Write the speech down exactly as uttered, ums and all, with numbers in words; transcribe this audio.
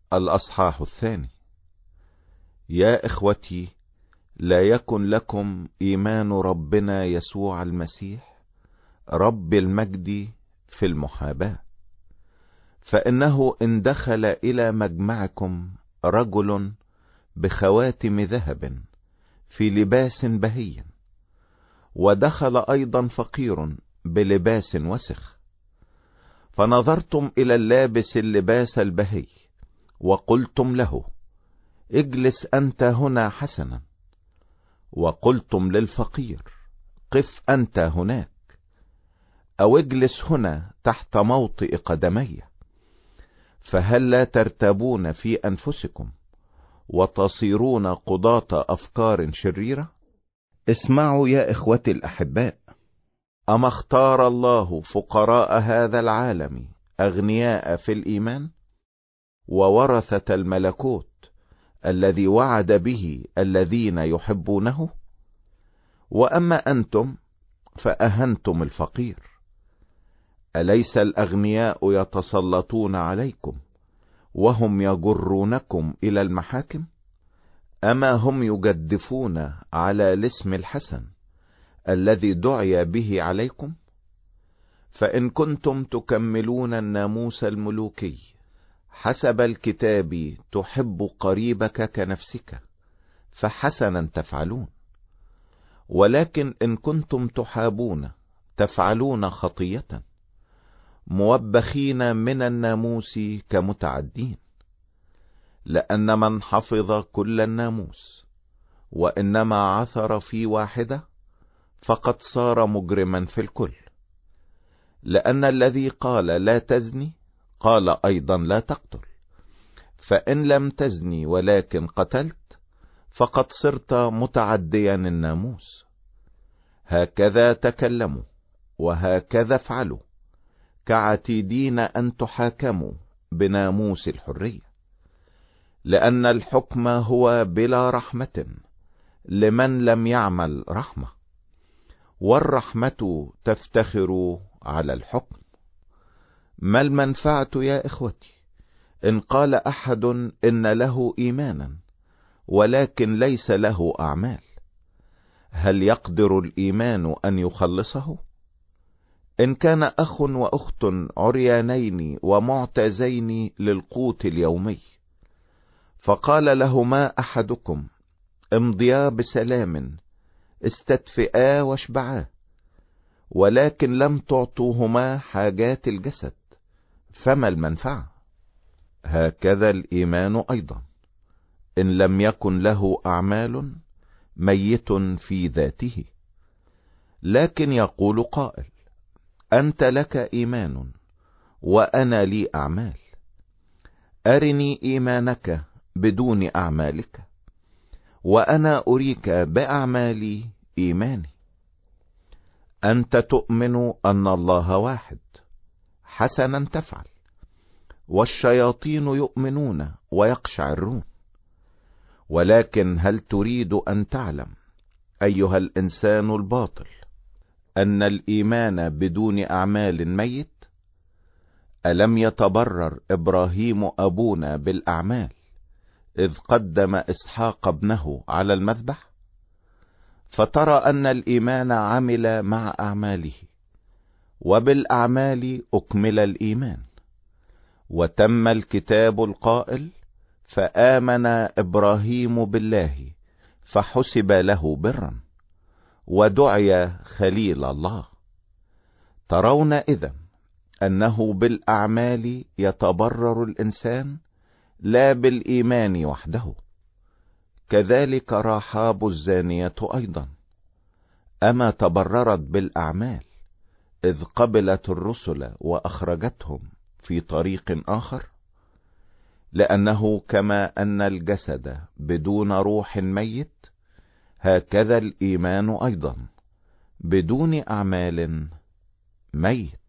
الأصحاح الثاني. يا إخوتي، لا يكن لكم إيمان ربنا يسوع المسيح رب المجد في المحاباة، فإنه إن دخل إلى مجمعكم رجل بخواتم ذهب في لباس بهي، ودخل أيضا فقير بلباس وسخ، فنظرتم إلى اللابس اللباس البهي وقلتم له: اجلس أنت هنا حسنا، وقلتم للفقير: قف أنت هناك، أو اجلس هنا تحت موطئ قدمي، فهل لا ترتابون في أنفسكم وتصيرون قضاة أفكار شريرة؟ اسمعوا يا إخوتي الأحباء، أما اختار الله فقراء هذا العالم أغنياء في الإيمان وورثة الملكوت الذي وعد به الذين يحبونه؟ وأما أنتم فأهنتم الفقير. أليس الأغنياء يتسلطون عليكم وهم يجرونكم إلى المحاكم؟ أما هم يجدفون على الاسم الحسن الذي دعي به عليكم؟ فإن كنتم تكملون الناموس الملوكي حسب الكتاب تحب قريبك كنفسك فحسنا تفعلون. ولكن إن كنتم تحابون تفعلون خطية، موبخين من الناموس كمتعدين. لأن من حفظ كل الناموس وإنما عثر في واحدة فقد صار مجرما في الكل. لأن الذي قال لا تزني قال أيضا لا تقتل، فإن لم تزني ولكن قتلت فقد صرت متعديا الناموس. هكذا تكلموا وهكذا افعلوا، كعتيدين أن تحاكموا بناموس الحرية. لأن الحكم هو بلا رحمة لمن لم يعمل رحمة، والرحمة تفتخر على الحكم. ما المنفعة يا إخوتي إن قال أحد إن له إيمانا ولكن ليس له أعمال؟ هل يقدر الإيمان أن يخلصه؟ إن كان أخ وأخت عريانين ومعتزين للقوت اليومي، فقال لهما أحدكم: امضيا بسلام، استدفئا واشبعا، ولكن لم تعطوهما حاجات الجسد، فما المنفعة؟ هكذا الإيمان أيضا إن لم يكن له أعمال ميت في ذاته. لكن يقول قائل: أنت لك إيمان وأنا لي أعمال، أرني إيمانك بدون أعمالك وأنا أريك بأعمالي إيماني. أنت تؤمن أن الله واحد، حسنا تفعل، والشياطين يؤمنون ويقشعرون. ولكن هل تريد أن تعلم أيها الإنسان الباطل أن الإيمان بدون أعمال ميت؟ ألم يتبرر إبراهيم أبونا بالأعمال إذ قدم إسحاق ابنه على المذبح؟ فترى أن الإيمان عمل مع أعماله، وبالأعمال أكمل الإيمان. وتم الكتاب القائل: فآمن إبراهيم بالله فحسب له برا، ودعي خليل الله. ترون إذن أنه بالأعمال يتبرر الإنسان لا بالإيمان وحده. كذلك رحاب الزانية أيضا، أما تبررت بالأعمال إذ قبلت الرسل وأخرجتهم في طريق آخر؟ لأنه كما أن الجسد بدون روح ميت، هكذا الإيمان أيضا بدون أعمال ميت.